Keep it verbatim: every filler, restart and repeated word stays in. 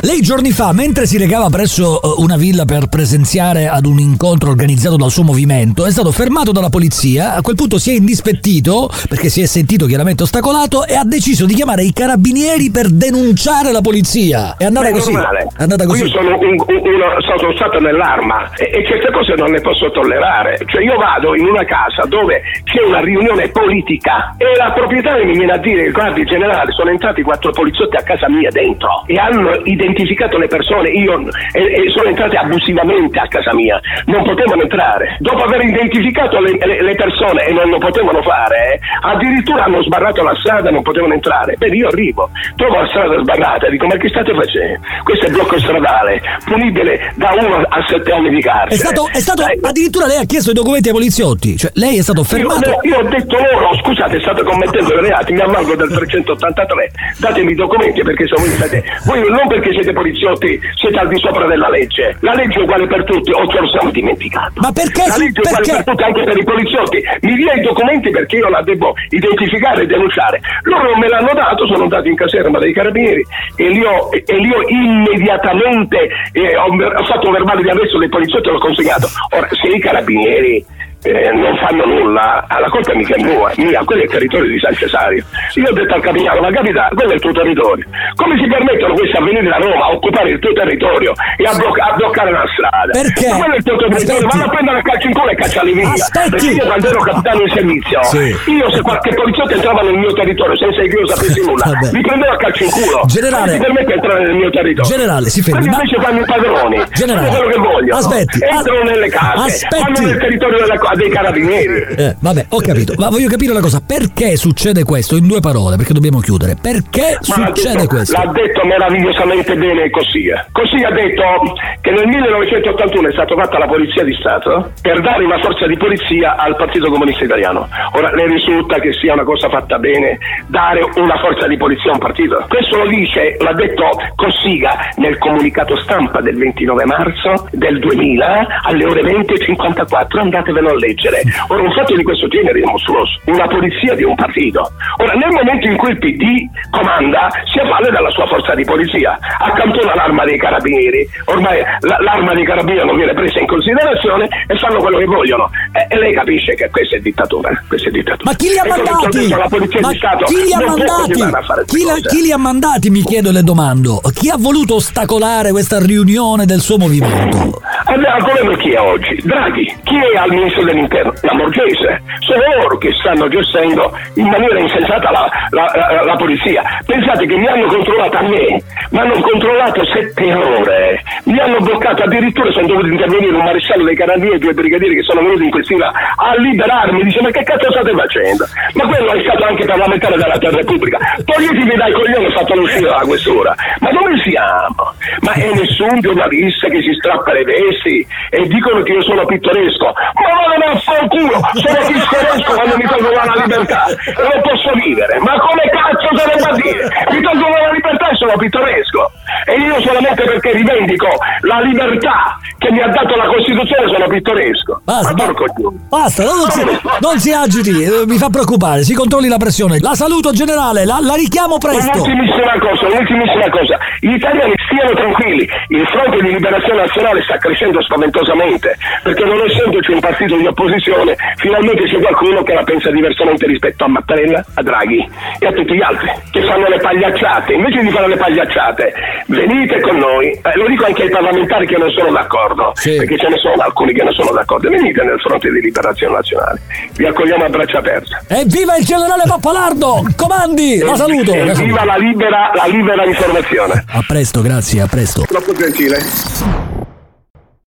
Lei giorni fa, mentre si recava presso una villa per presenziare ad un incontro organizzato dal suo movimento, è stato fermato dalla polizia. A quel punto si è indispettito perché si è sentito chiaramente ostacolato e ha deciso di chiamare i carabinieri per denunciare la polizia. È andata Beh, così. Normale. È andata così. Io sono, un, un, uno, sono stato nell'arma e, e certe cose non le posso tollerare. Cioè io vado in una casa dove c'è una riunione politica e la proprietaria mi viene a dire: guardi generale, sono entrati quattro poliziotti a casa mia dentro e hanno identificato le persone, io e, e sono entrati abusivamente a casa mia, non potevano entrare. Dopo aver identificato le, le, le persone e non lo potevano fare, eh, addirittura hanno sbarrato la strada e non potevano entrare. Beh, io arrivo, trovo la strada sbarrata e dico: ma che state facendo? Questo è blocco stradale, punibile da uno a sette anni di carcere. È stato, è stato eh, addirittura lei ha chiesto i documenti ai poliziotti, cioè lei è stato fermato. Io, io ho detto loro: scusate, state commettendo dei reati, mi avvalgo del trecentottantatré, datemi i documenti perché sono voi siete, voi non perché siete poliziotti siete al di sopra della legge, la legge è uguale per tutti, o ce lo siamo dimenticato. Ma perché? La legge è uguale perché? per tutti, anche per i poliziotti. Mi dia i documenti perché io la devo identificare e denunciare. Loro non me l'hanno dato, sono andati in caserma dei carabinieri e li ho, e li ho immediatamente eh, ho, ho fatto un verbale di arresto dei poliziotti e l'ho consegnato. Ora, se i carabinieri Eh, non fanno nulla, la colpa mica è mia, mia, quello è il territorio di San Cesario. Io ho detto al capitano: ma capitano, quello è il tuo territorio, come si permettono questi a venire da Roma a occupare il tuo territorio e a, blocca- a bloccare la strada? Perché? Ma quello è il tuo territorio, vanno a prendere a calcio in culo e cacciarli via. Aspetti. Perché io quando ero capitano in servizio, sì. io se qualche poliziotto entrava nel mio territorio senza che io sapessi nulla, li prendevo a calcio in culo. Generale, non si permette di entrare nel mio territorio. Generale, si fermi. Quelli invece fanno i padroni, Generale, fanno quello che vogliono. aspetti, entrano nelle case, aspetti. vanno nel territorio della, dei carabinieri. Eh, vabbè, ho capito, ma voglio capire una cosa: perché succede questo? In due parole, perché dobbiamo chiudere. Perché Ma succede l'ha detto, questo? L'ha detto meravigliosamente bene Cossiga. Cossiga ha detto che nel millenovecentottantuno è stata fatta la Polizia di Stato per dare una forza di polizia al Partito Comunista Italiano. Ora, le risulta che sia una cosa fatta bene dare una forza di polizia a un partito? Questo lo dice, l'ha detto Cossiga nel comunicato stampa del ventinove marzo del duemila alle ore venti e cinquantaquattro, andatevelo a leggere. Ora, un fatto di questo genere è mostruoso, una polizia di un partito. Ora, nel momento in cui il P D comanda, si avvale dalla sua forza di polizia, accantona l'arma dei carabinieri, ormai la, l'arma dei carabinieri non viene presa in considerazione e fanno quello che vogliono. E, e lei capisce che questa è dittatura, questa è dittatura. Ma chi li ha Ecco, mandati? la polizia Ma di Stato chi li ha non può mandati? continuare a fare Chi, la, queste chi li ha mandati, mi chiedo e le domando. Chi ha voluto ostacolare questa riunione del suo movimento? Allora, il governo chi è oggi? Draghi. Chi è al ministro dell'interno? La Morgese. Sono loro che stanno gestendo in maniera insensata la, la, la, la polizia. Pensate che mi hanno controllato a me, mi hanno controllato sette ore, mi hanno bloccato, addirittura sono dovuto intervenire un maresciallo dei carabinieri e due brigadieri che sono venuti in questura a liberarmi. Dice: ma che cazzo state facendo? Ma quello è stato anche parlamentare della Repubblica. Toglietevi dai coglioni e fatelo uscire dalla questura. Ma dove siamo? Ma è nessun giornalista che si strappa le vesti e dicono che io sono pittoresco. Ma vado a fanculo, sono pittoresco quando mi tolgono la libertà e non posso vivere. Ma come cazzo se ne va a dire? Mi tolgono la libertà e sono pittoresco. E io solamente perché rivendico la libertà che mi ha dato la Costituzione sono pittoresco. Basta, ma ba- basta non, si, non si agiti, mi fa preoccupare, si controlli la pressione. La saluto, generale, la, la richiamo presto. Un'ultimissima cosa, un'ultimissima cosa. Gli italiani stiano tranquilli, il fronte di liberazione nazionale sta crescendo spaventosamente, perché non essendoci un partito di opposizione, finalmente c'è qualcuno che la pensa diversamente rispetto a Mattarella, a Draghi e a tutti gli altri, che fanno le pagliacciate. Invece di fare le pagliacciate, venite con noi, eh, lo dico anche ai parlamentari che non sono d'accordo, sì, perché ce ne sono alcuni che non sono d'accordo, venite nel fronte di liberazione nazionale, vi accogliamo a braccia aperte. Evviva il generale Pappalardo, comandi, la saluto. Evviva la libera, la libera informazione. A presto, grazie, a presto. Troppo gentile.